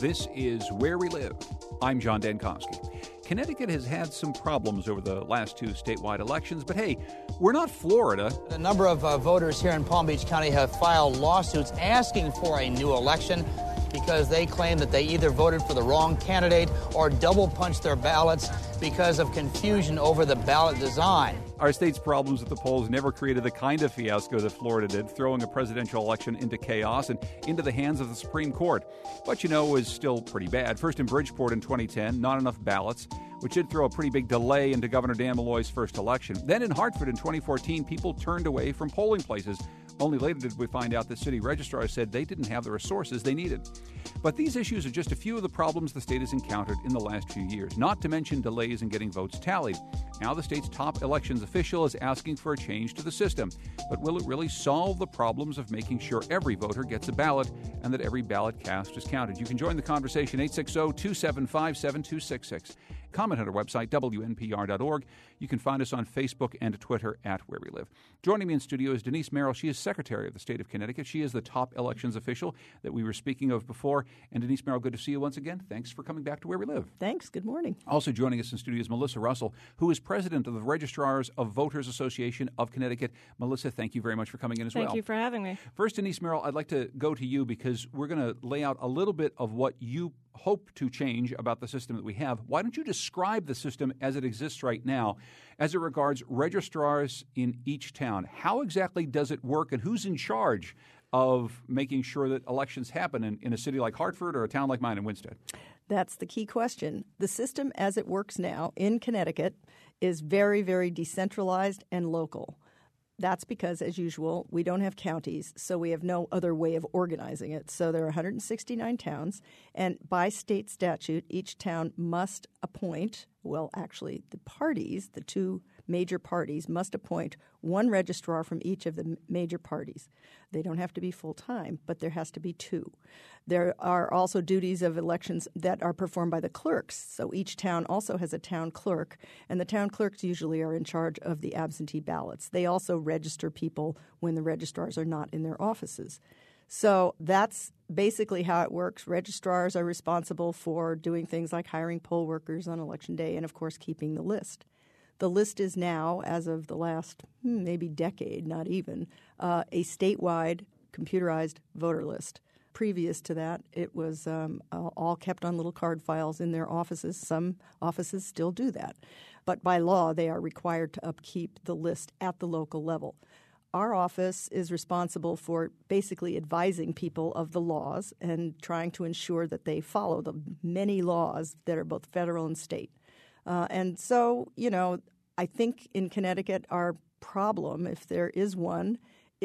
This is Where We Live. I'm John Dankowski. Connecticut has had some problems over the last two statewide elections, but hey, we're not Florida. A number of voters here in Palm Beach County have filed lawsuits asking for a new election because they claim that they either voted for the wrong candidate or double punched their ballots because of confusion over the ballot design. Our state's problems at the polls never created the kind of fiasco that Florida did, throwing a presidential election into chaos and into the hands of the Supreme Court. But it was still pretty bad. First in Bridgeport in 2010, not enough ballots, which did throw a pretty big delay into Governor Dan Malloy's first election. Then in Hartford in 2014, people turned away from polling places. Only later did we find out the city registrar said they didn't have the resources they needed. But these issues are just a few of the problems the state has encountered in the last few years, not to mention delays in getting votes tallied. Now the state's top elections official is asking for a change to the system. But will it really solve the problems of making sure every voter gets a ballot and that every ballot cast is counted? You can join the conversation 860-275-7266. Comment on our website, WNPR.org. You can find us on Facebook and Twitter at Where We Live. Joining me in studio is Denise Merrill. She is Secretary of the State of Connecticut. She is the top elections official that we were speaking of before. And Denise Merrill, good to see you once again. Thanks for coming back to Where We Live. Thanks. Good morning. Also joining us in studio is Melissa Russell, who is president of the Registrars of Voters Association of Connecticut. Melissa, thank you very much for coming in as well. Thank you for having me. First, Denise Merrill, I'd like to go to you because we're going to lay out a little bit of what you hope to change about the system that we have. Why don't you describe the system as it exists right now as it regards registrars in each town? How exactly does it work, and who's in charge of making sure that elections happen in a city like Hartford or a town like mine in Winsted? That's the key question. The system as it works now in Connecticut is very, very decentralized and local. That's because, as usual, we don't have counties, so we have no other way of organizing it. So there are 169 towns, and by state statute, each town must appoint – well, actually, the parties, the two major parties, must appoint one registrar from each of the major parties. They don't have to be full-time, but there has to be two. There are also duties of elections that are performed by the clerks. So each town also has a town clerk, and the town clerks usually are in charge of the absentee ballots. They also register people when the registrars are not in their offices. So that's basically how it works. Registrars are responsible for doing things like hiring poll workers on Election Day and, of course, keeping the list. The list is now, as of the last maybe decade, not even, a statewide computerized voter list. Previous to that, it was all kept on little card files in their offices. Some offices still do that. But by law, they are required to upkeep the list at the local level. Our office is responsible for basically advising people of the laws and trying to ensure that they follow the many laws that are both federal and state. And so, I think in Connecticut our problem, if there is one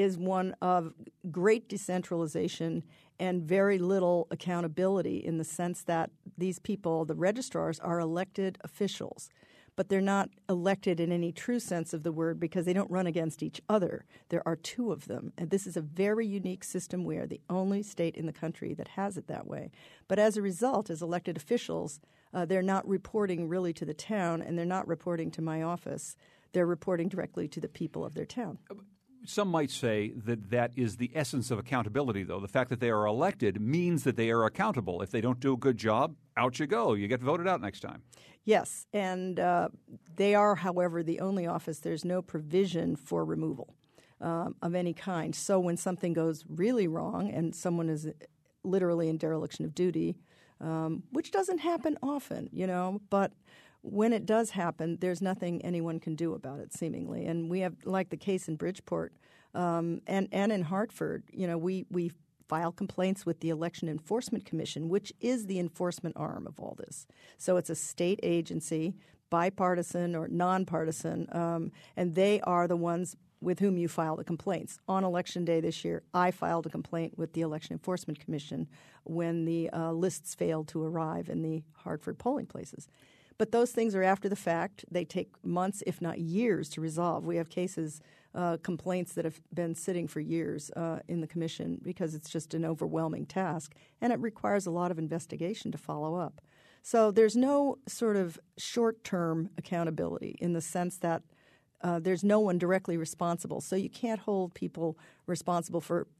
of great decentralization and very little accountability in the sense that these people, the registrars, are elected officials. But they're not elected in any true sense of the word because they don't run against each other. There are two of them. And this is a very unique system. We are the only state in the country that has it that way. But as a result, as elected officials, they're not reporting really to the town, and they're not reporting to my office. They're reporting directly to the people of their town. Some might say that that is the essence of accountability, though. The fact that they are elected means that they are accountable. If they don't do a good job, out you go. You get voted out next time. Yes, and they are, however, the only office. There's no provision for removal of any kind. So when something goes really wrong and someone is literally in dereliction of duty, which doesn't happen often, but when it does happen, there's nothing anyone can do about it, seemingly. And we have, like the case in Bridgeport and in Hartford, we file complaints with the Election Enforcement Commission, which is the enforcement arm of all this. So it's a state agency, bipartisan or nonpartisan, and they are the ones with whom you file the complaints. On Election Day this year, I filed a complaint with the Election Enforcement Commission when the lists failed to arrive in the Hartford polling places. But those things are after the fact. They take months, if not years, to resolve. We have cases, complaints that have been sitting for years in the commission because it's just an overwhelming task, and it requires a lot of investigation to follow up. So there's no sort of short-term accountability in the sense that there's no one directly responsible. So you can't hold people responsible for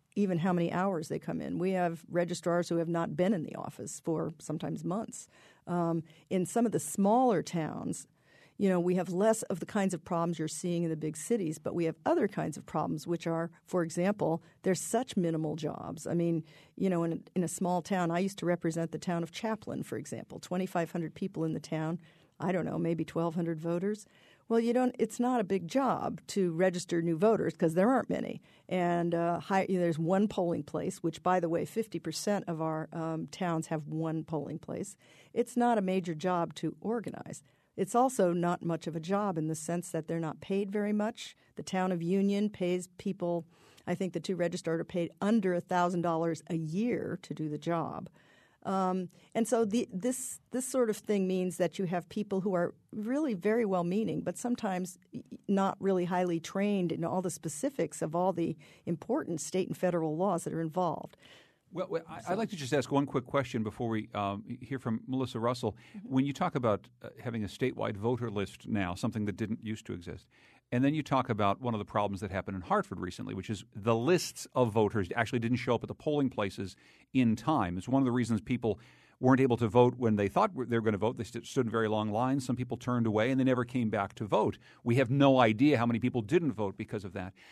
even how many hours they come in. We have registrars who have not been in the office for sometimes months. In some of the smaller towns, we have less of the kinds of problems you're seeing in the big cities, but we have other kinds of problems, which are, for example, there's such minimal jobs. I mean, in a small town, I used to represent the town of Chaplin, for example, 2,500 people in the town, I don't know, maybe 1,200 voters. Well, it's not a big job to register new voters because there aren't many. And there's one polling place, which, by the way, 50% of our towns have one polling place. It's not a major job to organize. It's also not much of a job in the sense that they're not paid very much. The town of Union pays people, I think the two registrars are paid under $1,000 a year to do the job. And so this sort of thing means that you have people who are really very well-meaning, but sometimes not really highly trained in all the specifics of all the important state and federal laws that are involved. Well, I'd like to just ask one quick question before we hear from Melissa Russell. Mm-hmm. When you talk about having a statewide voter list now, something that didn't used to exist, and then you talk about one of the problems that happened in Hartford recently, which is the lists of voters actually didn't show up at the polling places in time. It's one of the reasons people weren't able to vote when they thought they were going to vote. They stood in very long lines. Some people turned away, and they never came back to vote. We have no idea how many people didn't vote because of that.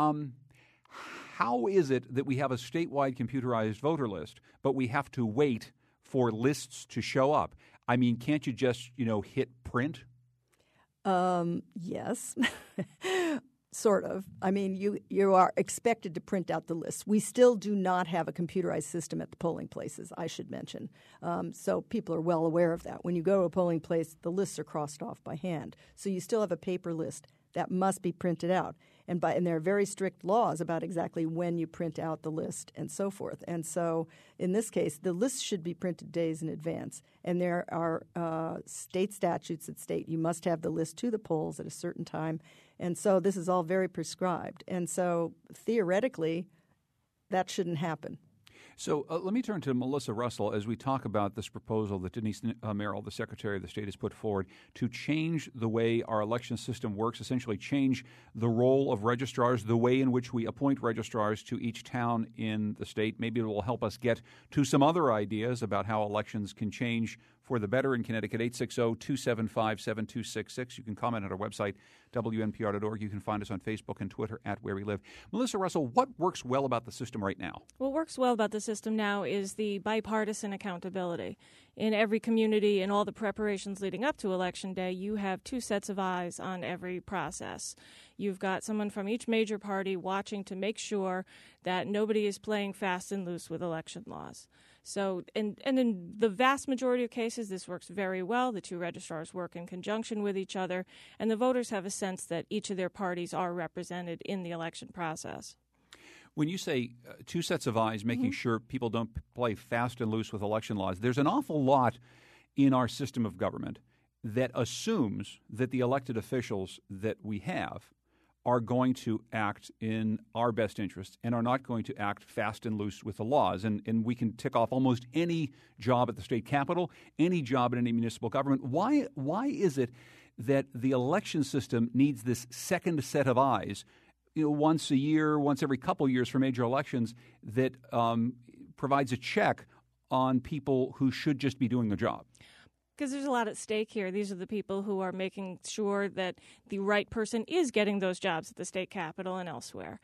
How is it that we have a statewide computerized voter list, but we have to wait for lists to show up? I mean, can't you just, hit print? Yes, sort of. I mean, you are expected to print out the lists. We still do not have a computerized system at the polling places, I should mention. So people are well aware of that. When you go to a polling place, the lists are crossed off by hand. So you still have a paper list that must be printed out. And there are very strict laws about exactly when you print out the list and so forth. And so in this case, the list should be printed days in advance. And there are state statutes that state you must have the list to the polls at a certain time. And so this is all very prescribed. And so theoretically, that shouldn't happen. So let me turn to Melissa Russell as we talk about this proposal that Denise Merrill, the Secretary of the State, has put forward to change the way our election system works, essentially change the role of registrars, the way in which we appoint registrars to each town in the state. Maybe it will help us get to some other ideas about how elections can change for the better in Connecticut. 860-275-7266. You can comment on our website, WNPR.org. You can find us on Facebook and Twitter @WhereWeLive. Melissa Russell, what works well about the system right now? What works well about the system now is the bipartisan accountability. In every community, in all the preparations leading up to Election Day, you have two sets of eyes on every process. You've got someone from each major party watching to make sure that nobody is playing fast and loose with election laws. So, and in the vast majority of cases, this works very well. The two registrars work in conjunction with each other, and the voters have a sense that each of their parties are represented in the election process. When you say two sets of eyes, making sure people don't play fast and loose with election laws, there's an awful lot in our system of government that assumes that the elected officials that we have are going to act in our best interest and are not going to act fast and loose with the laws. And we can tick off almost any job at the state capitol, any job in any municipal government. Why is it that the election system needs this second set of eyes, once a year, once every couple of years for major elections, that provides a check on people who should just be doing their job? Because there's a lot at stake here. These are the people who are making sure that the right person is getting those jobs at the state capitol and elsewhere.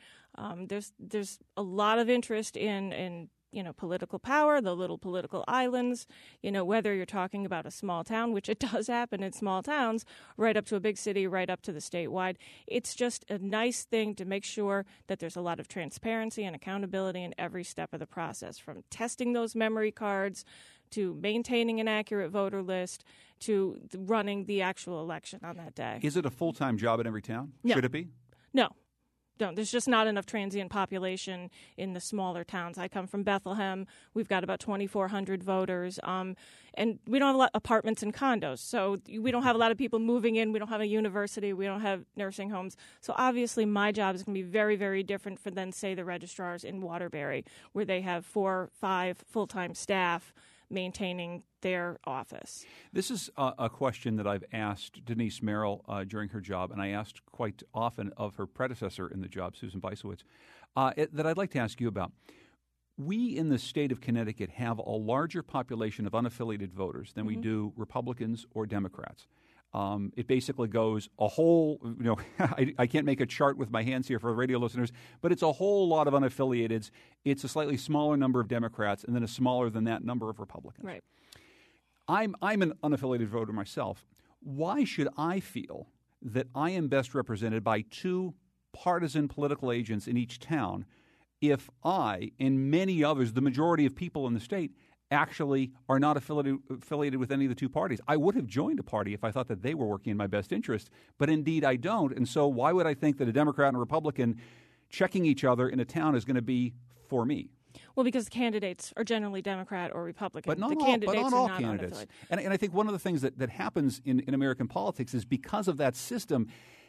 There's a lot of interest in political power, the little political islands, whether you're talking about a small town, which it does happen in small towns, right up to a big city, right up to the statewide. It's just a nice thing to make sure that there's a lot of transparency and accountability in every step of the process, from testing those memory cards to maintaining an accurate voter list to running the actual election on that day. Is it a full-time job in every town? No. Should it be? No. There's just not enough transient population in the smaller towns. I come from Bethlehem. We've got about 2,400 voters, and we don't have a lot of apartments and condos, so we don't have a lot of people moving in. We don't have a university. We don't have nursing homes. So obviously my job is going to be very, very different than, say, the registrars in Waterbury, where they have 4 or 5 full-time staff maintaining their office. This is a question that I've asked Denise Merrill during her job, and I asked quite often of her predecessor in the job, Susan Weissowitz. that I'd like to ask you about. We in the state of Connecticut have a larger population of unaffiliated voters than we do Republicans or Democrats. It basically goes a whole, I can't make a chart with my hands here for radio listeners, but it's a whole lot of unaffiliateds. It's a slightly smaller number of Democrats and then a smaller than that number of Republicans. Right. I'm an unaffiliated voter myself. Why should I feel that I am best represented by two partisan political agents in each town if I and many others, the majority of people in the state, actually are not affiliated with any of the two parties? I would have joined a party if I thought that they were working in my best interest, but indeed I don't. And so why would I think that a Democrat and a Republican checking each other in a town is going to be for me? Well, because the candidates are generally Democrat or Republican. But not the all, candidates but not are all not candidates. unaffiliated. And I think one of the things that happens in American politics is because of that system,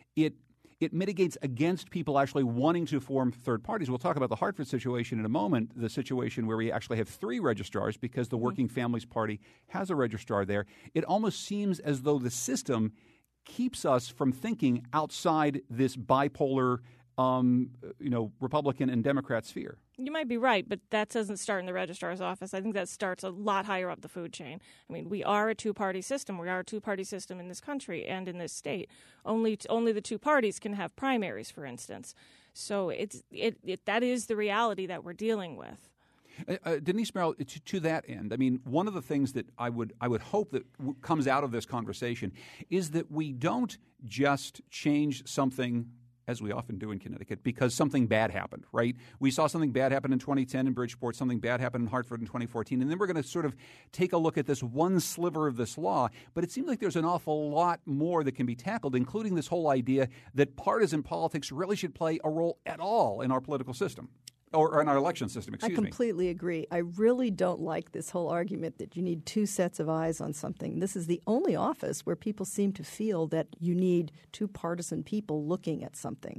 it mitigates against people actually wanting to form third parties. We'll talk about the Hartford situation in a moment, the situation where we actually have three registrars because the Working Families Party has a registrar there. It almost seems as though the system keeps us from thinking outside this bipolar Republican and Democrat sphere. You might be right, but that doesn't start in the registrar's office. I think that starts a lot higher up the food chain. I mean, we are a two-party system. We are a two-party system in this country and in this state. Only the two parties can have primaries, for instance. So that is the reality that we're dealing with. Denise Merrill, to that end, I mean, one of the things that I would hope that comes out of this conversation is that we don't just change something, as we often do in Connecticut, because something bad happened, right? We saw something bad happen in 2010 in Bridgeport, something bad happened in Hartford in 2014, and then we're going to sort of take a look at this one sliver of this law. But it seems like there's an awful lot more that can be tackled, including this whole idea that partisan politics really should play a role at all in our political system. Or in our election system, I completely agree. I really don't like this whole argument that you need two sets of eyes on something. This is the only office where people seem to feel that you need two partisan people looking at something.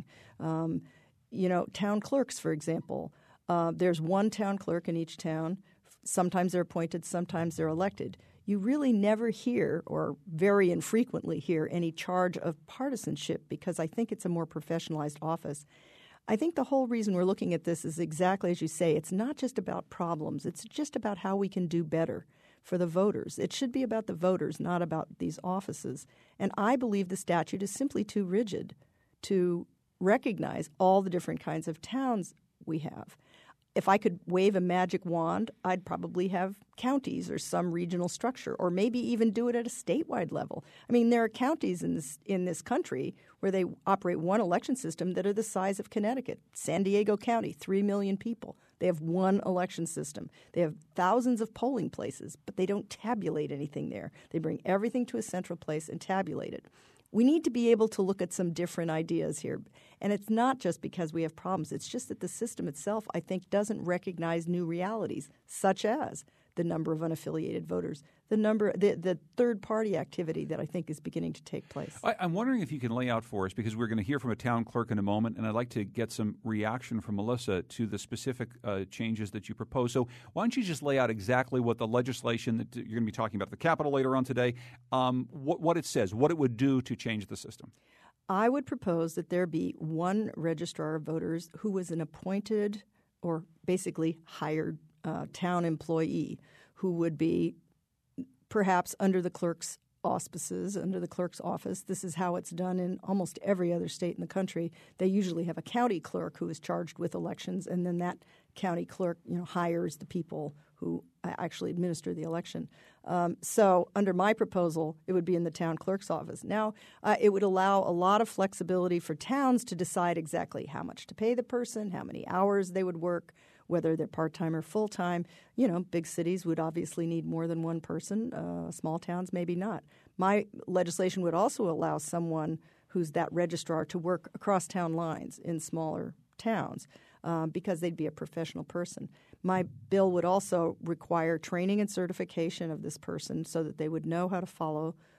Town clerks, for example. There's one town clerk in each town. Sometimes they're appointed, sometimes they're elected. You really never hear, or very infrequently hear, any charge of partisanship because I think it's a more professionalized office. I think the whole reason we're looking at this is exactly as you say. It's not just about problems. It's just about how we can do better for the voters. It should be about the voters, not about these offices. And I believe the statute is simply too rigid to recognize all the different kinds of towns we have. If I could wave a magic wand, I'd probably have counties or some regional structure, or maybe even do it at a statewide level. I mean, there are counties in this country where they operate one election system that are the size of Connecticut. San Diego County, 3 million people. They have one election system. They have thousands of polling places, but they don't tabulate anything there. They bring everything to a central place and tabulate it. We need to be able to look at some different ideas here. And it's not just because we have problems. It's just that the system itself, I think, doesn't recognize new realities, such as the number of unaffiliated voters, the third-party activity that I think is beginning to take place. I'm wondering if you can lay out for us, because we're going to hear from a town clerk in a moment, and I'd like to get some reaction from Melissa to the specific changes that you propose. So why don't you just lay out exactly what the legislation that you're going to be talking about at the Capitol later on today, what it says, what it would do to change the system. I would propose that there be one registrar of voters who was an appointed or basically hired town employee who would be perhaps under the clerk's auspices, under the clerk's office. This is how it's done in almost every other state in the country. They usually have a county clerk who is charged with elections, and then that county clerk hires the people who actually administer the election. So under my proposal, it would be in the town clerk's office. Now, it would allow a lot of flexibility for towns to decide exactly how much to pay the person, how many hours they would work, whether they're part-time or full-time. Big cities would obviously need more than one person. Small towns, maybe not. My legislation would also allow someone who's that registrar to work across town lines in smaller towns because they'd be a professional person. My bill would also require training and certification of this person so that they would know how to follow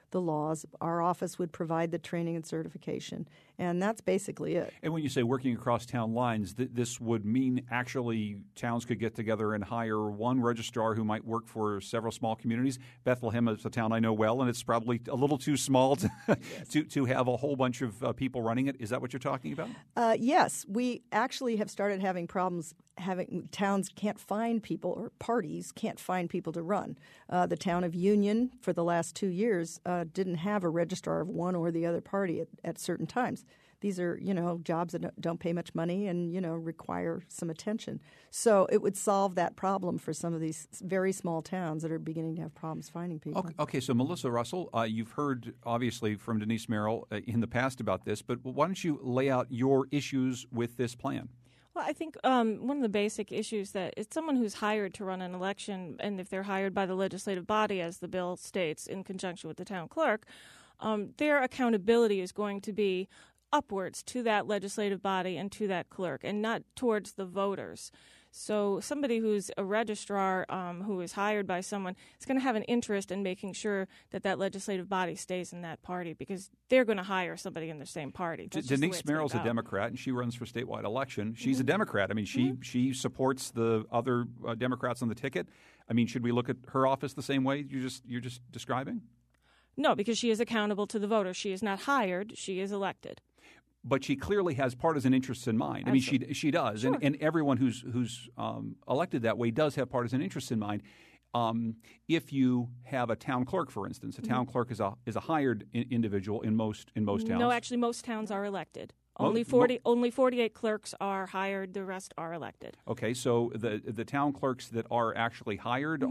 the laws. Our office would provide the training and certification, and that's basically it. And when you say working across town lines, this would mean actually towns could get together and hire one registrar who might work for several small communities. Bethlehem is a town I know well, and it's probably a little too small to have a whole bunch of people running it. Is that what you're talking about? Yes. We actually have started having problems towns can't find people, or parties can't find people to run. The town of Union for the last 2 years didn't have a registrar of one or the other party at certain times. These are, jobs that don't pay much money and, require some attention. So it would solve that problem for some of these very small towns that are beginning to have problems finding people. Okay, so Melissa Russell, you've heard obviously from Denise Merrill in the past about this, but why don't you lay out your issues with this plan? Well, I think one of the basic issues that it's someone who's hired to run an election, and if they're hired by the legislative body, as the bill states, in conjunction with the town clerk, their accountability is going to be upwards to that legislative body and to that clerk, and not towards the voters. So somebody who's a registrar who is hired by someone is going to have an interest in making sure that that legislative body stays in that party, because they're going to hire somebody in the same party. Denise Merrill's a Democrat, and she runs for statewide election. She's a Democrat. I mean, she supports the other Democrats on the ticket. I mean, should we look at her office the same way you're just describing? No, because she is accountable to the voters. She is not hired. She is elected. But she clearly has partisan interests in mind. Absolutely. I mean, she does, Sure. and everyone who's elected that way does have partisan interests in mind. If you have a town clerk, for instance, a town clerk is a hired individual in most towns. No, actually, most towns are elected. Only 48 clerks are hired. The rest are elected. Okay, so the town clerks that are actually hired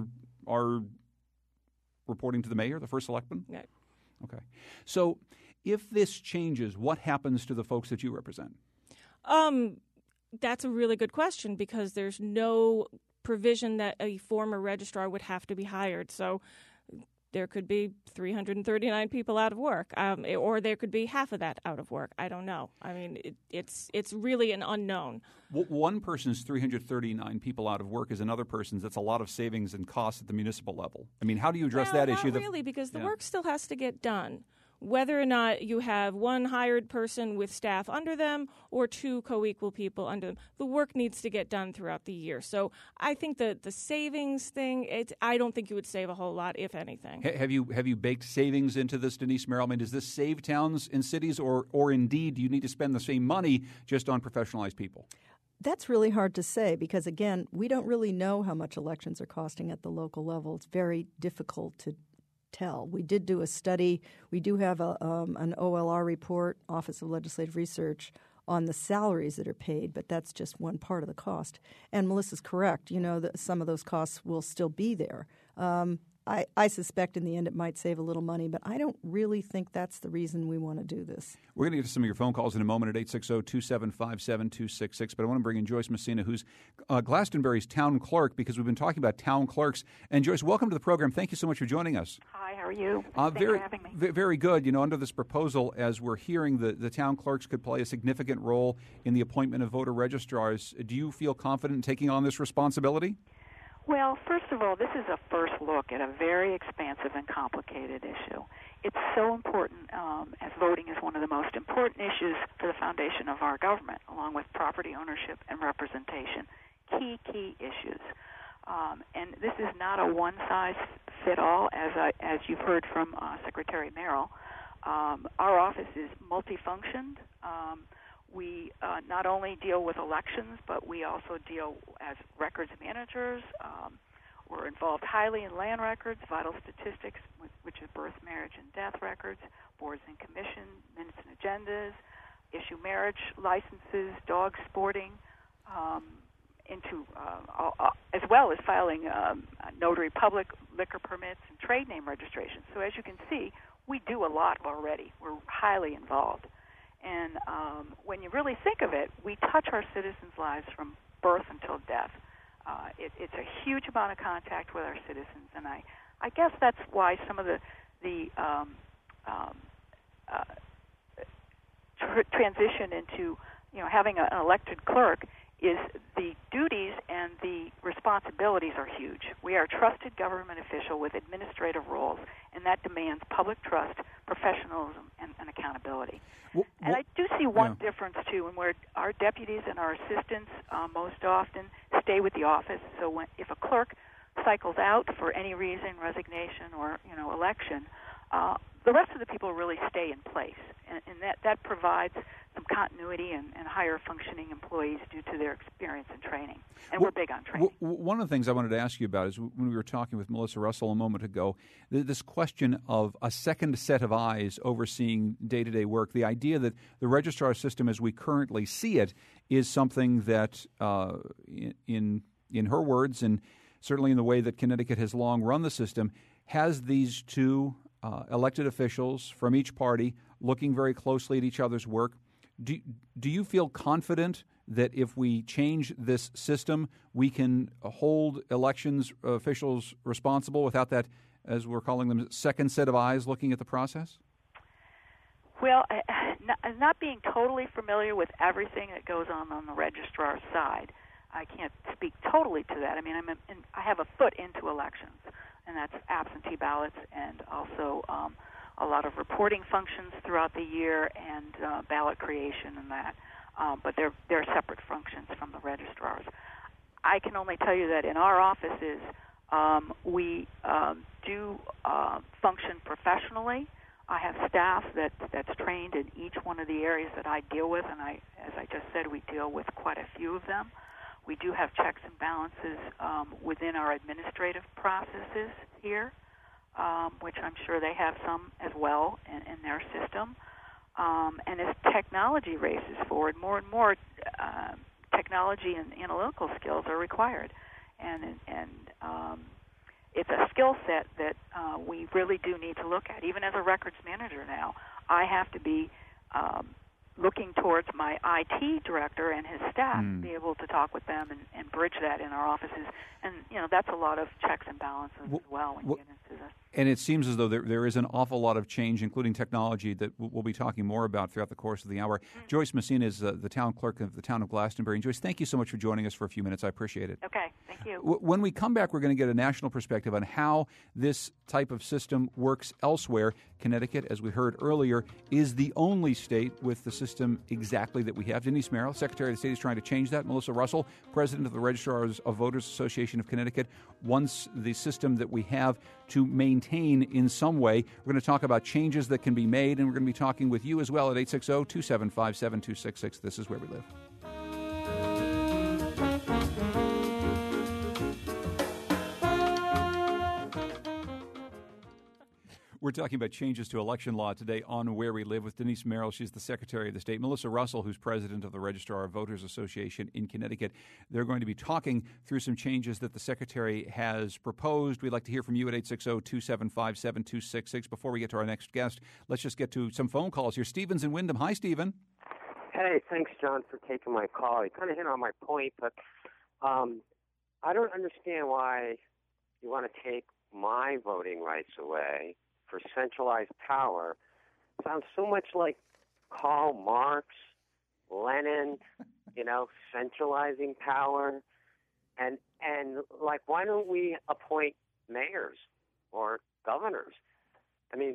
are reporting to the mayor, the first selectman? Right. Okay. So if this changes, what happens to the folks that you represent? That's a really good question, because there's no provision that a former registrar would have to be hired. So there could be 339 people out of work, or there could be half of that out of work. I don't know. I mean, it's really an unknown. One person's 339 people out of work is another person's. That's a lot of savings and costs at the municipal level. I mean, how do you address that issue? Not really, because the work still has to get done. Whether or not you have one hired person with staff under them or two co-equal people under them, the work needs to get done throughout the year. So I think the savings thing, I don't think you would save a whole lot, if anything. Have you baked savings into this, Denise Merrill? I mean, does this save towns and cities, or indeed do you need to spend the same money just on professionalized people? That's really hard to say because, again, we don't really know how much elections are costing at the local level. It's very difficult to tell. We did do a study. We do have an OLR report, Office of Legislative Research, on the salaries that are paid, but that's just one part of the cost. And Melissa's correct. Some of those costs will still be there. I suspect in the end it might save a little money, but I don't really think that's the reason we want to do this. We're going to get to some of your phone calls in a moment at 860-275-7266, but I want to bring in Joyce Messina, who's Glastonbury's town clerk, because we've been talking about town clerks. And Joyce, welcome to the program. Thank you so much for joining us. Hi, how are you? Thanks for having me. Very good. Under this proposal, as we're hearing, the town clerks could play a significant role in the appointment of voter registrars. Do you feel confident in taking on this responsibility? Well, first of all, this is a first look at a very expansive and complicated issue. It's so important, as voting is one of the most important issues for the foundation of our government, along with property ownership and representation. Key issues. And this is not a one-size-fit-all, as you've heard from Secretary Merrill. Our office is multifunctioned. We not only deal with elections, but we also deal as records managers. We're involved highly in land records, vital statistics, which is birth, marriage, and death records, boards and commission, minutes and agendas, issue marriage licenses, dog sporting, as well as filing notary public liquor permits and trade name registrations. So as you can see, we do a lot already. We're highly involved. And when you really think of it, we touch our citizens' lives from birth until death. It's a huge amount of contact with our citizens, and I guess that's why some of the transition into having an elected clerk is the duties and the responsibilities are huge. We are a trusted government official with administrative roles, and that demands public trust, professionalism, and accountability. And I do see one difference, too, in where our deputies and our assistants most often stay with the office. So if a clerk cycles out for any reason, resignation or election, the rest of the people really stay in place, and that provides some continuity and higher functioning employees due to their experience and training. And we're big on training. One of the things I wanted to ask you about is when we were talking with Melissa Russell a moment ago, this question of a second set of eyes overseeing day-to-day work, the idea that the registrar system as we currently see it is something that, in her words, and certainly in the way that Connecticut has long run the system, has these two elected officials from each party looking very closely at each other's work. Do you feel confident that if we change this system, we can hold elections officials responsible without that, as we're calling them, second set of eyes looking at the process? Well, not being totally familiar with everything that goes on the registrar's side, I can't speak totally to that. I mean, I have a foot into elections, and that's absentee ballots and also a lot of reporting functions throughout the year and ballot creation and that. But they're separate functions from the registrars. I can only tell you that in our offices, we do function professionally. I have staff that's trained in each one of the areas that I deal with, and as I just said, we deal with quite a few of them. We do have checks and balances within our administrative processes here, which I'm sure they have some as well in their system. And as technology races forward, more and more technology and analytical skills are required. And it's a skill set that we really do need to look at. Even as a records manager now, I have to be looking towards my IT director and his staff to be able to talk with them and bridge that in our offices. And, that's a lot of checks and balances as well when you get into this. And it seems as though there is an awful lot of change, including technology, that we'll be talking more about throughout the course of the hour. Joyce Messina is the town clerk of the town of Glastonbury. And Joyce, thank you so much for joining us for a few minutes. I appreciate it. Okay, thank you. When we come back, we're going to get a national perspective on how this type of system works elsewhere. Connecticut, as we heard earlier, is the only state with the system exactly that we have. Denise Merrill, Secretary of the State, is trying to change that. Melissa Russell, President of the Registrars of Voters Association of Connecticut, wants the system that we have to maintain in some way. We're going to talk about changes that can be made, and we're going to be talking with you as well at 860-275-7266. This is Where We Live. We're talking about changes to election law today on Where We Live with Denise Merrill. She's the Secretary of the State. Melissa Russell, who's President of the Registrar of Voters Association in Connecticut. They're going to be talking through some changes that the Secretary has proposed. We'd like to hear from you at 860-275-7266. Before we get to our next guest, let's just get to some phone calls here. Stephen's in Wyndham. Hi, Stephen. Hey, thanks, John, for taking my call. You kind of hit on my point, but I don't understand why you want to take my voting rights away for centralized power. Sounds so much like Karl Marx, Lenin, centralizing power. And like, why don't we appoint mayors or governors? I mean,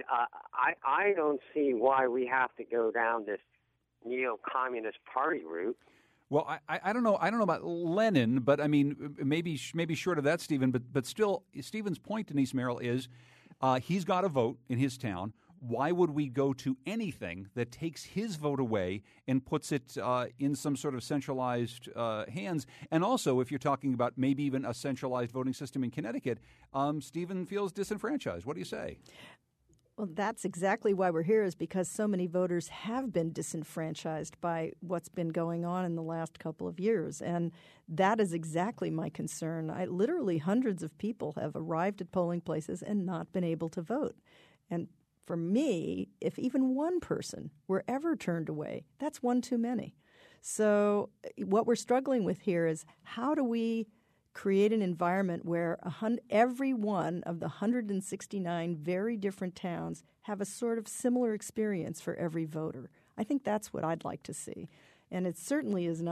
I don't see why we have to go down this neo-communist party route. Well, I don't know. I don't know about Lenin, but I mean, maybe short of that, Stephen. But still, Stephen's point, Denise Merrill, is he's got a vote in his town. Why would we go to anything that takes his vote away and puts it in some sort of centralized hands? And also, if you're talking about maybe even a centralized voting system in Connecticut, Stephen feels disenfranchised. What do you say? Well, that's exactly why we're here, is because so many voters have been disenfranchised by what's been going on in the last couple of years. And that is exactly my concern. Literally hundreds of people have arrived at polling places and not been able to vote. And for me, if even one person were ever turned away, that's one too many. So what we're struggling with here is, how do we create an environment where every one of the 169 very different towns have a sort of similar experience for every voter? I think that's what I'd like to see. And it certainly is not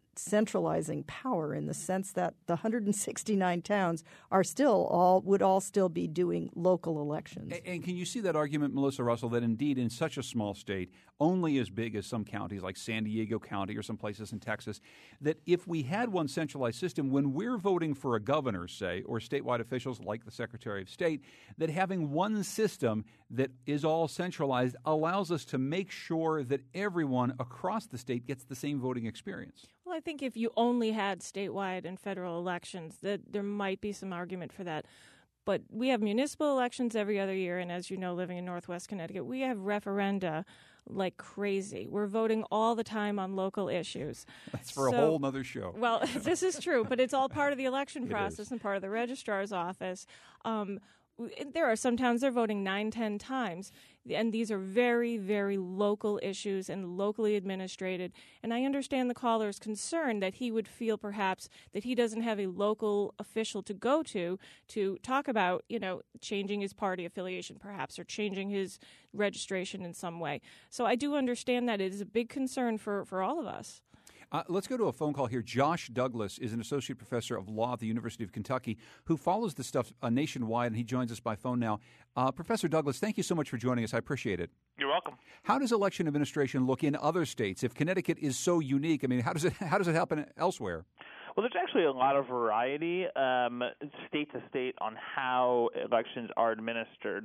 centralizing power in the sense that the 169 towns would all still be doing local elections. And can you see that argument, Melissa Russell, that indeed in such a small state, only as big as some counties like San Diego County or some places in Texas, that if we had one centralized system, when we're voting for a governor, say, or statewide officials like the Secretary of State, that having one system that is all centralized allows us to make sure that everyone across the state gets the same voting experience? Well, I think if you only had statewide and federal elections, that there might be some argument for that. But we have municipal elections every other year, and as you know, living in Northwest Connecticut, we have referenda like crazy. We're voting all the time on local issues. That's for a whole nother show. Well, this is true, but it's all part of the election process and part of the registrar's office. There are some towns they're voting 9-10 times, and these are very, very local issues and locally administrated. And I understand the caller's concern that he would feel perhaps that he doesn't have a local official to go to talk about, changing his party affiliation perhaps or changing his registration in some way. So I do understand that it is a big concern for all of us. Let's go to a phone call here. Josh Douglas is an associate professor of law at the University of Kentucky who follows this stuff nationwide, and he joins us by phone now. Professor Douglas, thank you so much for joining us. I appreciate it. You're welcome. How does election administration look in other states? If Connecticut is so unique, I mean, how does it happen elsewhere? Well, there's actually a lot of variety state to state on how elections are administered.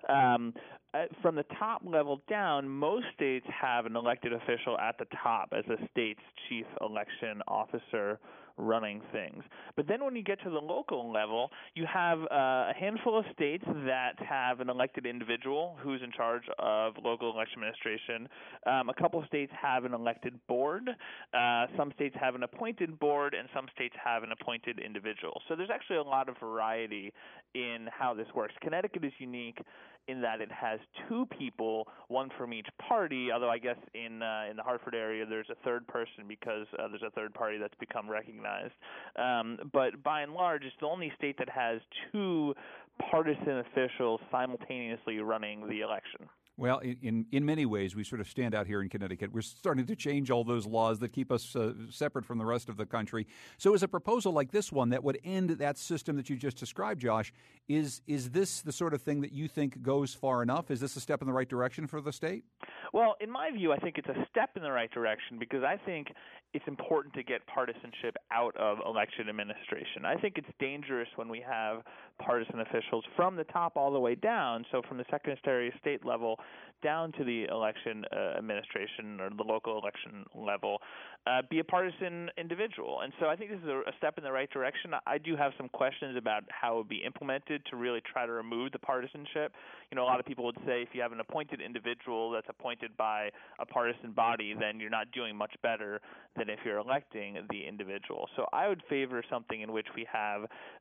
From the top level down, most states have an elected official at the top as a state's chief election officer running things. But then when you get to the local level, you have a handful of states that have an elected individual who's in charge of local election administration. A couple of states have an elected board. Some states have an appointed board, and some states have an appointed individual. So there's actually a lot of variety in how this works. Connecticut is unique in that it has two people, one from each party, although I guess in the Hartford area there's a third person because there's a third party that's become recognized. But by and large, it's the only state that has two partisan officials simultaneously running the election. Well, in many ways, we sort of stand out here in Connecticut. We're starting to change all those laws that keep us separate from the rest of the country. So is a proposal like this one that would end that system that you just described, Josh, is this the sort of thing that you think goes far enough? Is this a step in the right direction for the state? Well, in my view, I think it's a step in the right direction because I think it's important to get partisanship out of election administration. I think it's dangerous when we have partisan officials from the top all the way down, so from the Secretary of State level down to the election administration or the local election level, be a partisan individual. And so I think this is a step in the right direction. I do have some questions about how it would be implemented to really try to remove the partisanship. A lot of people would say if you have an appointed individual that's appointed by a partisan body, then you're not doing much better than if you're electing the individual. So I would favor something in which we have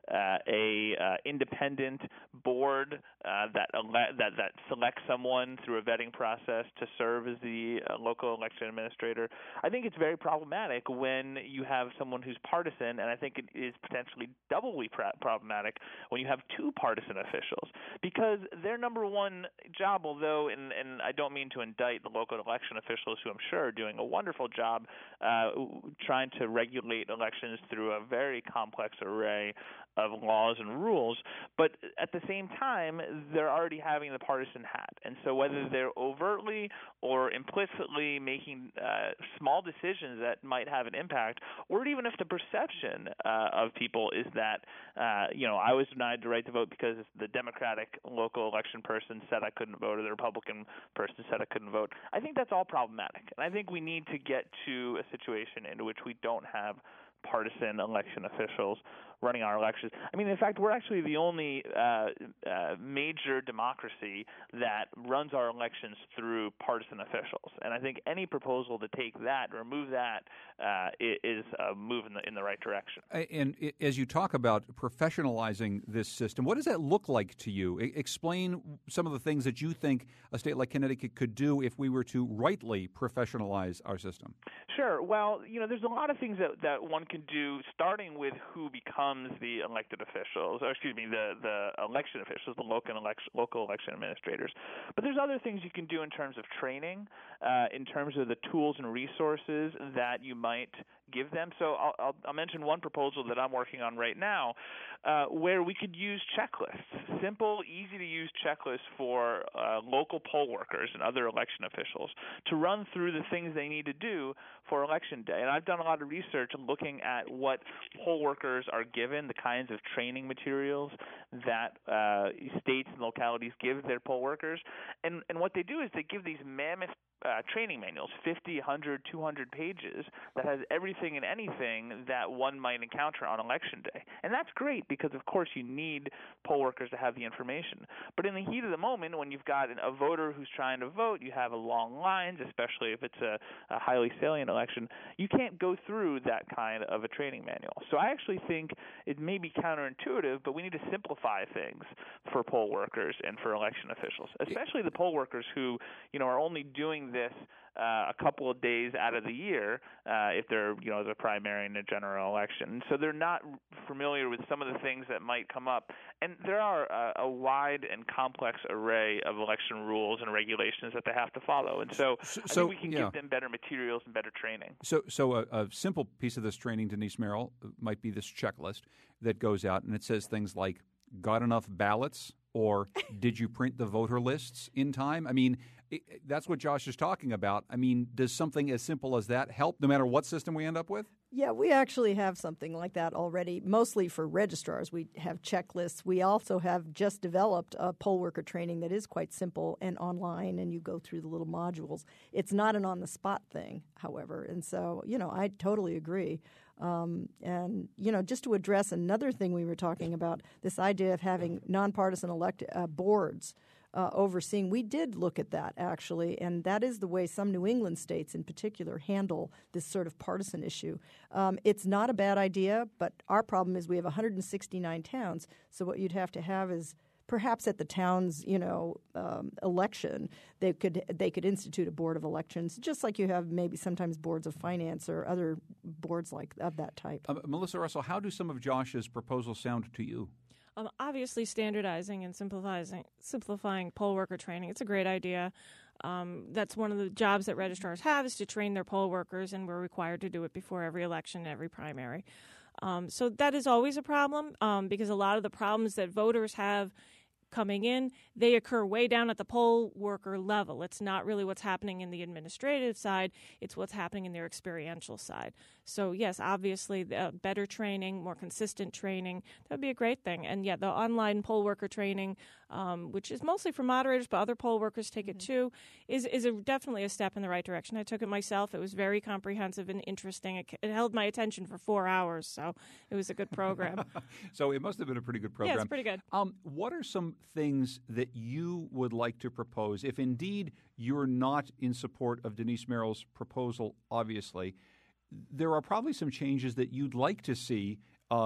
a independent board that selects someone through a vetting process to serve as the local election administrator. I think it's very problematic when you have someone who's partisan, and I think it is potentially doubly problematic when you have two partisan officials because their number one job, although, and I don't mean to indict the local election officials who I'm sure are doing a wonderful job trying to regulate elections through a very complex array of laws and rules, but at the same time, they're already having the partisan hat. And so whether they're overtly or implicitly making small decisions that might have an impact, or even if the perception of people is that, I was denied the right to vote because the Democratic local election person said I couldn't vote or the Republican person said I couldn't vote, I think that's all problematic. And I think we need to get to a situation in which we don't have partisan election officials running our elections. I mean, in fact, we're actually the only major democracy that runs our elections through partisan officials. And I think any proposal to take that, remove that, is a move in the right direction. And as you talk about professionalizing this system, what does that look like to you? Explain some of the things that you think a state like Connecticut could do if we were to rightly professionalize our system. Sure. Well, there's a lot of things that one can do, starting with who becomes the elected officials, or the election officials, the local election administrators. But there's other things you can do in terms of training, in terms of the tools and resources that you might give them. So I'll mention one proposal that I'm working on right now, where we could use checklists, simple, easy-to-use checklists for local poll workers and other election officials to run through the things they need to do for Election Day. And I've done a lot of research looking at what poll workers are given, the kinds of training materials that states and localities give their poll workers. And what they do is they give these mammoth training manuals, 50, 100, 200 pages, that has everything and anything that one might encounter on Election Day. And that's great because, of course, you need poll workers to have the information. But in the heat of the moment, when you've got a voter who's trying to vote, you have long lines, especially if it's a highly salient election, you can't go through that kind of a training manual. So I actually think it may be counterintuitive, but we need to simplify things for poll workers and for election officials, especially the poll workers who, are only doing this a couple of days out of the year if they're, the primary in a general election. So they're not familiar with some of the things that might come up. And there are a wide and complex array of election rules and regulations that they have to follow. And so I think we can give them better materials and better training. So a simple piece of this training, Denise Merrill, might be this checklist that goes out, and it says things like, got enough ballots, or did you print the voter lists in time? I mean, that's what Josh is talking about. I mean, does something as simple as that help no matter what system we end up with? Yeah, we actually have something like that already, mostly for registrars. We have checklists. We also have just developed a poll worker training that is quite simple and online, and you go through the little modules. It's not an on-the-spot thing, however. And so, I totally agree. And, just to address another thing we were talking about, this idea of having nonpartisan boards overseeing. We did look at that, actually, and that is the way some New England states in particular handle this sort of partisan issue. It's not a bad idea, but our problem is we have 169 towns, so what you'd have to have is perhaps at the town's, election, they could institute a board of elections, just like you have maybe sometimes boards of finance or other boards of that type. Melissa Russell, how do some of Josh's proposals sound to you? Obviously, standardizing and simplifying poll worker training, it's a great idea. That's one of the jobs that registrars have, is to train their poll workers, and we're required to do it before every election, every primary. So that is always a problem because a lot of the problems that voters have coming in, they occur way down at the poll worker level. It's not really what's happening in the administrative side. It's what's happening in their experiential side. So, yes, obviously, better training, more consistent training, that would be a great thing. And, the online poll worker training, which is mostly for moderators, but other poll workers take it too, is definitely a step in the right direction. I took it myself. It was very comprehensive and interesting. It held my attention for 4 hours, so it was a good program. So it must have been a pretty good program. Yeah, it's pretty good. What are some things that you would like to propose, if indeed you're not in support of Denise Merrill's proposal, obviously? There are probably some changes that you'd like to see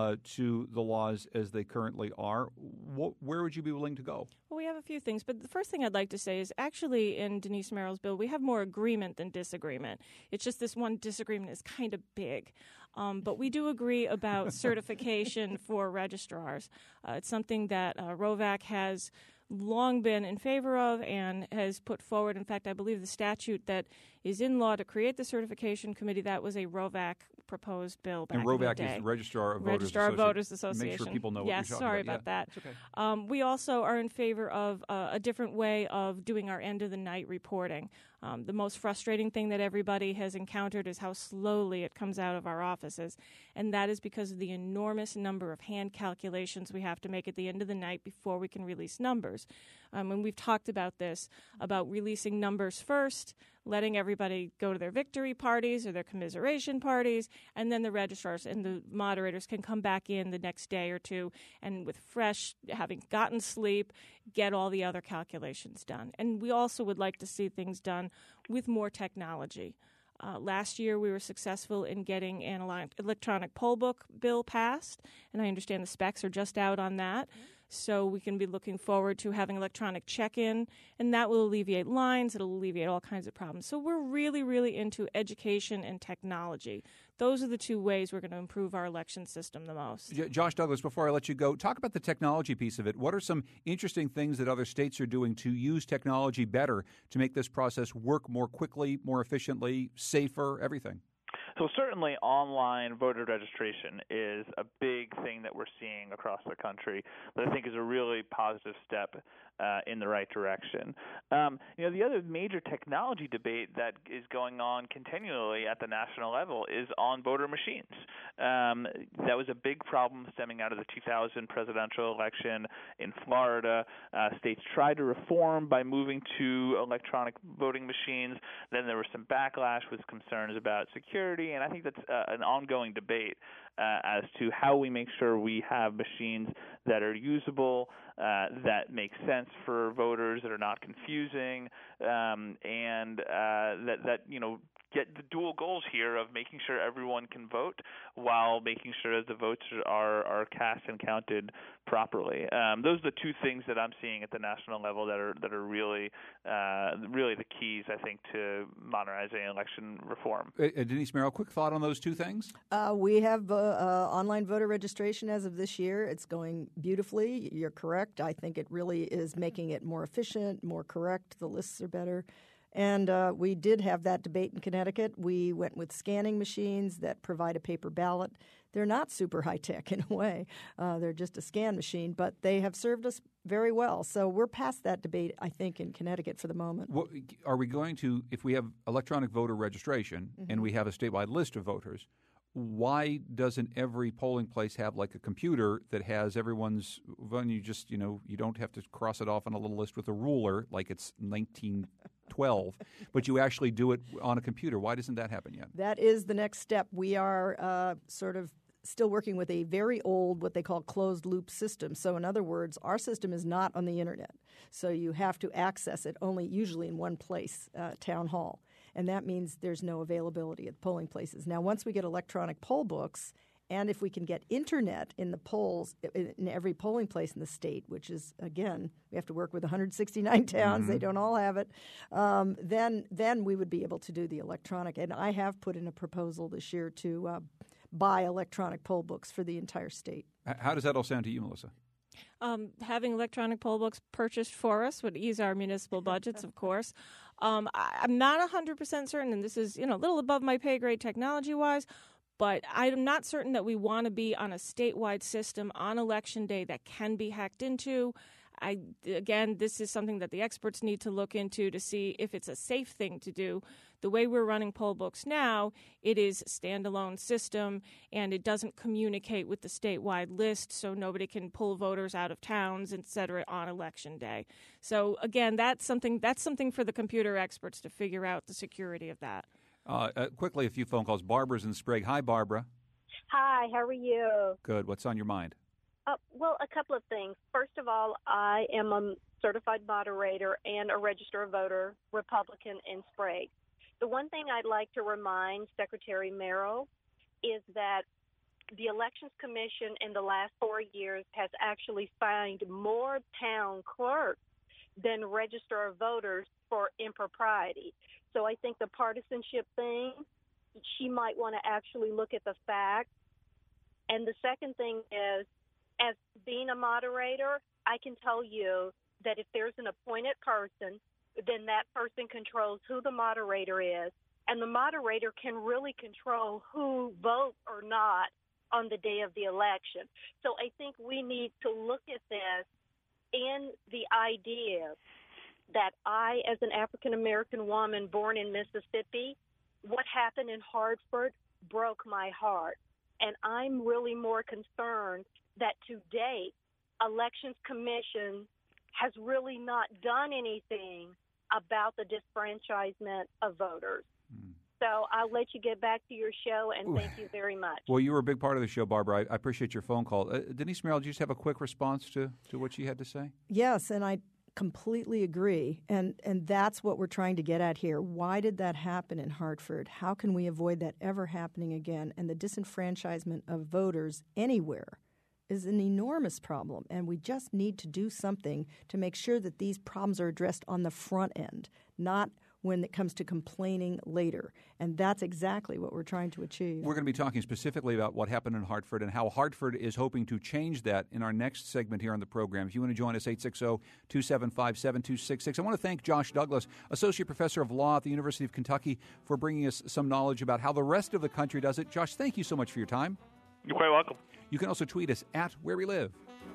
to the laws as they currently are. Where would you be willing to go? Well, we have a few things, but the first thing I'd like to say is actually in Denise Merrill's bill, we have more agreement than disagreement. It's just this one disagreement is kind of big. But we do agree about certification for registrars. It's something that ROVAC has long been in favor of and has put forward. In fact, I believe the statute that is in law to create the certification committee, that was a ROVAC proposed bill back in the day. And ROVAC is the Registrar of Voters Association. Make sure people know what you're talking about. Sorry about that. Okay. We also are in favor of a different way of doing our end-of-the-night reporting. The most frustrating thing that everybody has encountered is how slowly it comes out of our offices, and that is because of the enormous number of hand calculations we have to make at the end of the night before we can release numbers. And we've talked about this, about releasing numbers first, letting everybody go to their victory parties or their commiseration parties, and then the registrars and the moderators can come back in the next day or two and with fresh, having gotten sleep, get all the other calculations done. And we also would like to see things done with more technology. Last year, we were successful in getting an electronic poll book bill passed, and I understand the specs are just out on that. So we can be looking forward to having electronic check-in, and that will alleviate lines. It'll alleviate all kinds of problems. So we're really, really into education and technology. Those are the two ways we're going to improve our election system the most. Josh Douglas, before I let you go, talk about the technology piece of it. What are some interesting things that other states are doing to use technology better to make this process work more quickly, more efficiently, safer, everything? So certainly online voter registration is a big thing that we're seeing across the country that I think is a really positive step in the right direction. The other major technology debate that is going on continually at the national level is on voter machines. That was a big problem stemming out of the 2000 presidential election in Florida. States tried to reform by moving to electronic voting machines. Then there was some backlash with concerns about security, and I think that's an ongoing debate as to how we make sure we have machines that are usable, that make sense for voters, that are not confusing, and that get the dual goals here of making sure everyone can vote while making sure that the votes are cast and counted properly. Those are the two things that I'm seeing at the national level that are really the keys, I think, to modernizing election reform. Denise Merrill, quick thought on those two things? We have online voter registration as of this year. It's going beautifully. You're correct. I think it really is making it more efficient, more correct. The lists are better. And we did have that debate in Connecticut. We went with scanning machines that provide a paper ballot. They're not super high-tech in a way. They're just a scan machine, but they have served us very well. So we're past that debate, I think, in Connecticut for the moment. Well, are we going to, if we have electronic voter registration and we have a statewide list of voters, why doesn't every polling place have like a computer that has everyone's, when you just, you don't have to cross it off on a little list with a ruler like it's 1912, but you actually do it on a computer? Why doesn't that happen yet? That is the next step. We are sort of still working with a very old, what they call closed-loop system. So in other words, our system is not on the Internet. So you have to access it only usually in one place, town hall. And that means there's no availability at polling places. Now, once we get electronic poll books, and if we can get Internet in the polls, in every polling place in the state, which is, again, we have to work with 169 towns. They don't all have it. Then we would be able to do the electronic. And I have put in a proposal this year to buy electronic poll books for the entire state. How does that all sound to you, Melissa? Having electronic poll books purchased for us would ease our municipal budgets, of course. I'm not 100% certain, and this is a little above my pay grade technology-wise, but I'm not certain that we want to be on a statewide system on Election Day that can be hacked into. Again, this is something that the experts need to look into to see if it's a safe thing to do. The way we're running poll books now, it is a standalone system, and it doesn't communicate with the statewide list, so nobody can pull voters out of towns, et cetera, on Election Day. So, again, that's something for the computer experts to figure out the security of that. Quickly, a few phone calls. Barbara's in Sprague. Hi, Barbara. Hi, how are you? Good. What's on your mind? Well, a couple of things. First of all, I am a certified moderator and a registered voter Republican in Sprague. The one thing I'd like to remind Secretary Merrill is that the Elections Commission in the last 4 years has actually fined more town clerks than registered voters for impropriety. So I think the partisanship thing, she might want to actually look at the facts. And the second thing is, as being a moderator, I can tell you that if there's an appointed person, then that person controls who the moderator is, and the moderator can really control who votes or not on the day of the election. So I think we need to look at this in the idea that I, as an African-American woman born in Mississippi, what happened in Hartford broke my heart. And I'm really more concerned that to date, Elections Commission has really not done anything about the disfranchisement of voters. So I'll let you get back to your show, and thank you very much. Well, you were a big part of the show, Barbara. I appreciate your phone call. Denise Merrill, did you just have a quick response to what she had to say? Yes, and I completely agree. And that's what we're trying to get at here. Why did that happen in Hartford? How can we avoid that ever happening again? And the disenfranchisement of voters anywhere is an enormous problem, and we just need to do something to make sure that these problems are addressed on the front end, not when it comes to complaining later. And that's exactly what we're trying to achieve. We're going to be talking specifically about what happened in Hartford and how Hartford is hoping to change that in our next segment here on the program. If you want to join us, 860-275-7266. I want to thank Josh Douglas, Associate Professor of Law at the University of Kentucky, for bringing us some knowledge about how the rest of the country does it. Josh, thank you so much for your time. You're quite welcome. You can also tweet us at Where We Live.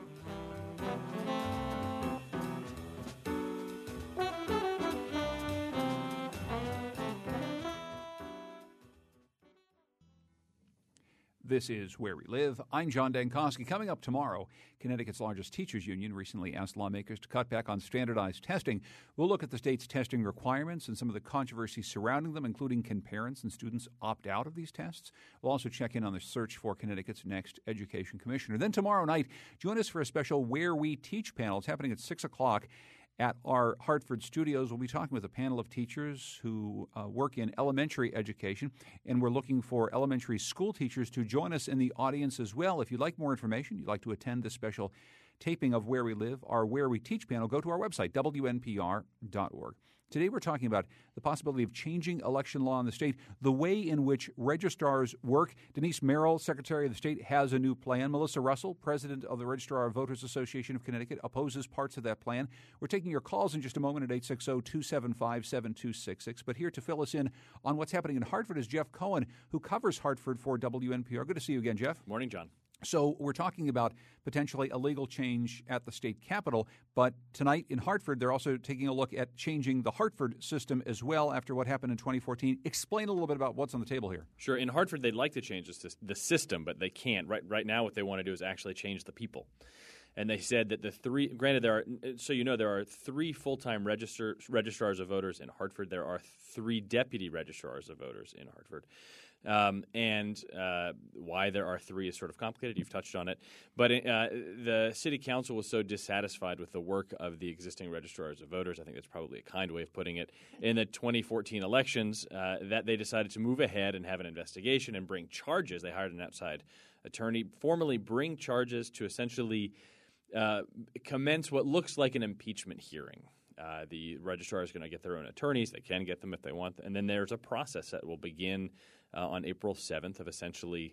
This is Where We Live. I'm John Dankosky. Coming up tomorrow, Connecticut's largest teachers union recently asked lawmakers to cut back on standardized testing. We'll look at the state's testing requirements and some of the controversy surrounding them, including can parents and students opt out of these tests. We'll also check in on the search for Connecticut's next education commissioner. Then tomorrow night, join us for a special Where We Teach panel. It's happening at 6 o'clock. At our Hartford studios, we'll be talking with a panel of teachers who work in elementary education, and we're looking for elementary school teachers to join us in the audience as well. If you'd like more information, you'd like to attend this special taping of Where We Live, our Where We Teach panel, go to our website, WNPR.org. Today we're talking about the possibility of changing election law in the state, the way in which registrars work. Denise Merrill, Secretary of the State, has a new plan. Melissa Russell, President of the Registrar of Voters Association of Connecticut, opposes parts of that plan. We're taking your calls in just a moment at 860-275-7266. But here to fill us in on what's happening in Hartford is Jeff Cohen, who covers Hartford for WNPR. Good to see you again, Jeff. Morning, John. So we're talking about potentially a legal change at the state capitol, but tonight in Hartford, they're also taking a look at changing the Hartford system as well after what happened in 2014. Explain a little bit about what's on the table here. Sure. In Hartford, they'd like to change the system, but they can't. Right now, what they want to do is actually change the people. And they said that there are three full-time registrars of voters in Hartford. There are 3 deputy registrars of voters in Hartford. Why there are 3 is sort of complicated. You've touched on it. But the city council was so dissatisfied with the work of the existing registrars of voters, I think that's probably a kind way of putting it, in the 2014 elections, that they decided to move ahead and have an investigation and bring charges. They hired an outside attorney, formally bring charges to essentially commence what looks like an impeachment hearing. The registrar is going to get their own attorneys. They can get them if they want. And then there's a process that will begin on April 7th of essentially,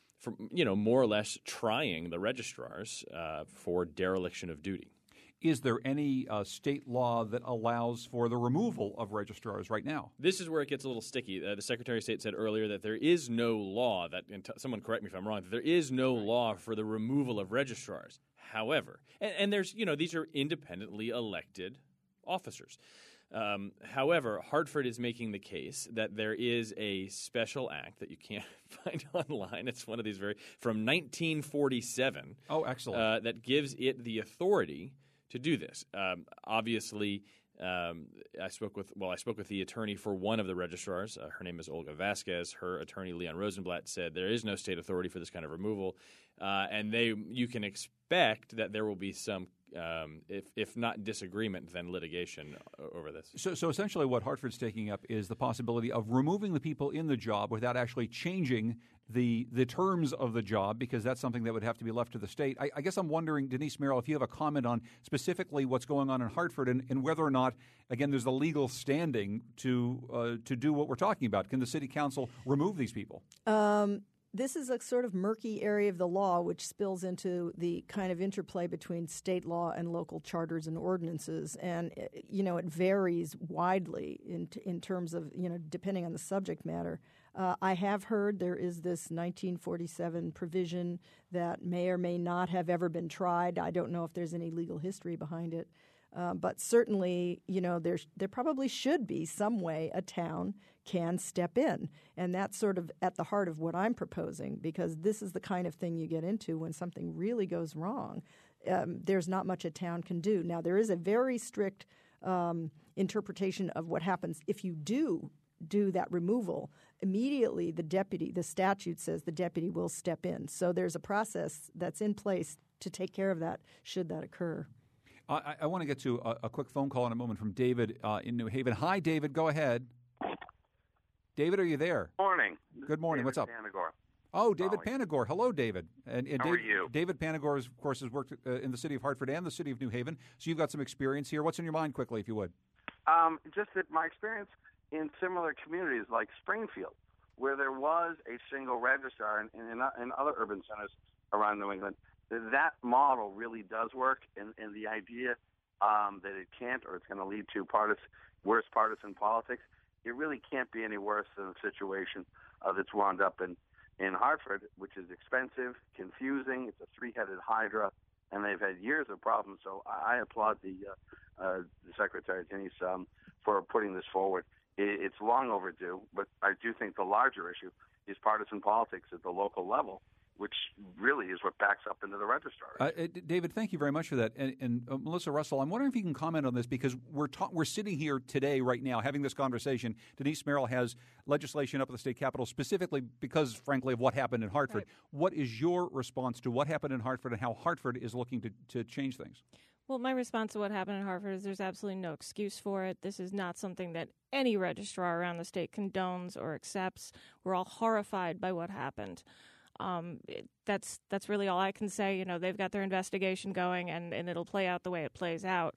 more or less trying the registrars for dereliction of duty. Is there any state law that allows for the removal of registrars right now? This is where it gets a little sticky. The Secretary of State said earlier that there is no law and someone correct me if I'm wrong, that there is no law for the removal of registrars. However, and there's, these are independently elected officers. However, Hartford is making the case that there is a special act that you can't find online. It's one of these from 1947. Oh, excellent. That gives it the authority to do this. Obviously, I spoke with the attorney for one of the registrars. Her name is Olga Vasquez. Her attorney, Leon Rosenblatt, said there is no state authority for this kind of removal, and you can expect that there will be some, if not disagreement, then litigation over this. So essentially what Hartford's taking up is the possibility of removing the people in the job without actually changing the terms of the job, because that's something that would have to be left to the state. I guess I'm wondering, Denise Merrill, if you have a comment on specifically what's going on in Hartford and whether or not, again, there's a legal standing to do what we're talking about. Can the city council remove these people? This is a sort of murky area of the law which spills into the kind of interplay between state law and local charters and ordinances. And, it varies widely in terms of, depending on the subject matter. I have heard there is this 1947 provision that may or may not have ever been tried. I don't know if there's any legal history behind it. But certainly, there probably should be some way a town can step in. And that's sort of at the heart of what I'm proposing, because this is the kind of thing you get into when something really goes wrong. There's not much a town can do. Now, there is a very strict interpretation of what happens if you do that removal. Immediately, the statute says the deputy will step in. So there's a process that's in place to take care of that should that occur. I want to get to a quick phone call in a moment from David in New Haven. Hi, David. Go ahead. David, are you there? Morning. Good morning. David What's up? Panagore. Oh, David Panagore. Hello, David. And How are you? David Panagore, of course, has worked in the city of Hartford and the city of New Haven, so you've got some experience here. What's in your mind quickly, if you would? Just that my experience in similar communities like Springfield, where there was a single registrar in other urban centers around New England, that model really does work, and the idea that it can't or it's going to lead to worse partisan politics, it really can't be any worse than the situation that's wound up in Hartford, which is expensive, confusing. It's a three-headed hydra, and they've had years of problems. So I applaud the Secretary Denise for putting this forward. It's long overdue, but I do think the larger issue is partisan politics at the local level, which really is what backs up into the registrar. David, thank you very much for that. And Melissa Russell, I'm wondering if you can comment on this, because we're sitting here today, right now, having this conversation. Denise Merrill has legislation up at the state capitol specifically because, frankly, of what happened in Hartford. Right. What is your response to what happened in Hartford and how Hartford is looking to change things? Well, my response to what happened in Hartford is there's absolutely no excuse for it. This is not something that any registrar around the state condones or accepts. We're all horrified by what happened. That's really all I can say. You know, they've got their investigation going, and it'll play out the way it plays out.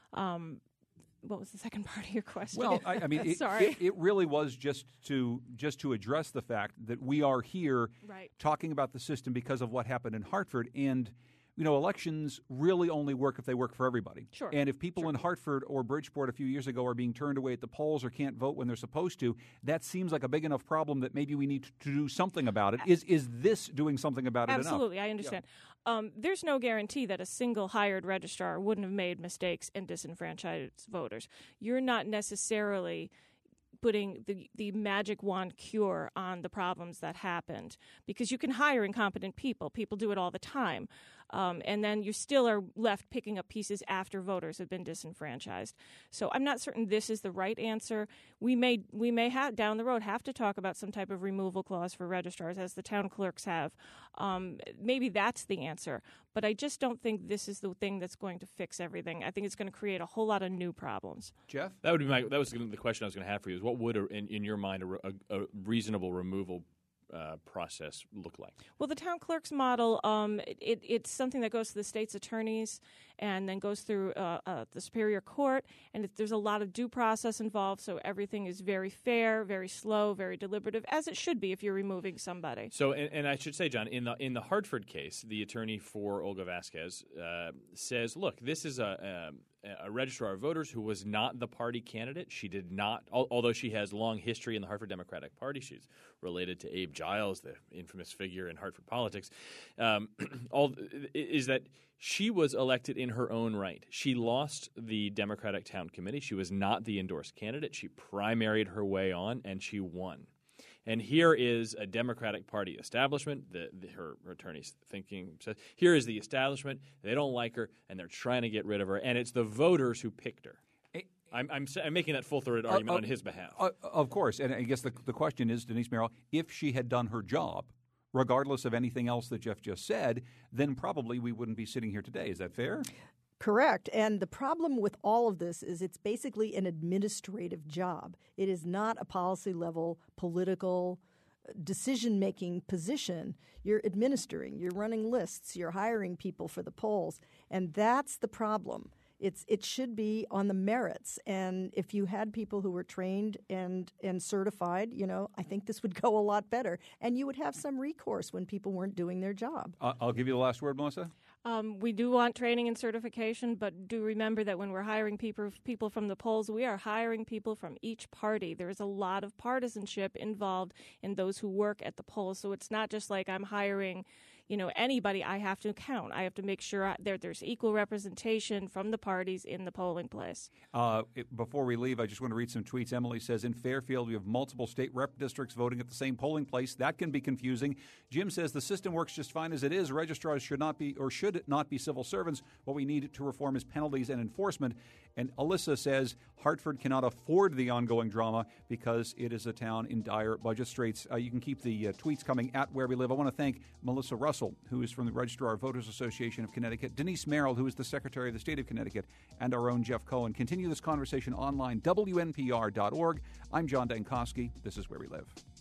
What was the second part of your question? Well, I mean, sorry. It really was just to address the fact that we are here talking about the system because of what happened in Hartford. And elections really only work if they work for everybody. Sure. And if people in Hartford or Bridgeport a few years ago are being turned away at the polls or can't vote when they're supposed to, that seems like a big enough problem that maybe we need to do something about it. Is this doing something about it enough? Absolutely, I understand. Yeah. There's no guarantee that a single hired registrar wouldn't have made mistakes and disenfranchised voters. You're not necessarily putting the magic wand cure on the problems that happened, because you can hire incompetent people. People do it all the time. And then you still are left picking up pieces after voters have been disenfranchised. So I'm not certain this is the right answer. We may have down the road have to talk about some type of removal clause for registrars, as the town clerks have. Maybe that's the answer. But I just don't think this is the thing that's going to fix everything. I think it's going to create a whole lot of new problems. Jeff? That was the question I was going to have for you, is what would, in your mind, a reasonable removal process look like? Well, the town clerk's model, it's something that goes to the state's attorneys and then goes through the Superior Court, and there's a lot of due process involved, so everything is very fair, very slow, very deliberative, as it should be if you're removing somebody. So, and I should say, John, in the Hartford case, the attorney for Olga Vasquez says, look, this is a registrar of voters who was not the party candidate. She did not, although she has long history in the Hartford Democratic Party. She's related to Abe Giles, the infamous figure in Hartford politics. Is that she was elected in her own right. She lost the Democratic Town Committee. She was not the endorsed candidate. She primaried her way on, and she won. And here is a Democratic Party establishment. Her attorney's thinking says, here is the establishment. They don't like her, and they're trying to get rid of her. And it's the voters who picked her. I'm making that full-throated argument on his behalf. Of course. And I guess the question is, Denise Merrill, if she had done her job, regardless of anything else that Jeff just said, then probably we wouldn't be sitting here today. Is that fair? Correct. And the problem with all of this is it's basically an administrative job. It is not a policy-level political decision-making position. You're administering, you're running lists, you're hiring people for the polls, and that's the problem. It should be on the merits. And if you had people who were trained and certified, I think this would go a lot better. And you would have some recourse when people weren't doing their job. I'll give you the last word, Melissa. We do want training and certification, but do remember that when we're hiring people from the polls, we are hiring people from each party. There is a lot of partisanship involved in those who work at the polls. So it's not just like I'm hiring anybody. I have to count. I have to make sure there's equal representation from the parties in the polling place. Before we leave, I just want to read some tweets. Emily says, in Fairfield, we have multiple state rep districts voting at the same polling place. That can be confusing. Jim says, the system works just fine as it is. Registrars should not be civil servants. What we need to reform is penalties and enforcement. And Alyssa says, Hartford cannot afford the ongoing drama because it is a town in dire budget straits. You can keep the tweets coming at Where We Live. I want to thank Melissa Russell, who is from the Registrar Voters Association of Connecticut, Denise Merrill, who is the Secretary of the State of Connecticut, and our own Jeff Cohen. Continue this conversation online, WNPR.org. I'm John Dankosky. This is Where We Live.